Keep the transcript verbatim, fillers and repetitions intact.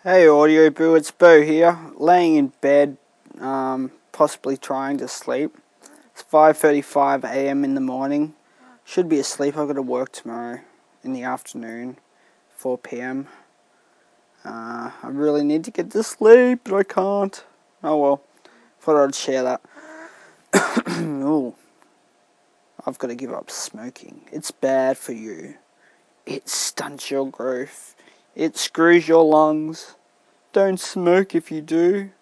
Hey Audio Boo, it's Bo here, laying in bed, um, possibly trying to sleep. It's five thirty-five a m in the morning. Should be asleep. I've got to work tomorrow in the afternoon, four p m Uh, I really need to get to sleep, but I can't. Oh well, thought I'd share that. Ooh, I've got to give up smoking. It's bad for you. It stunts your growth. It screws your lungs. Don't smoke if you do.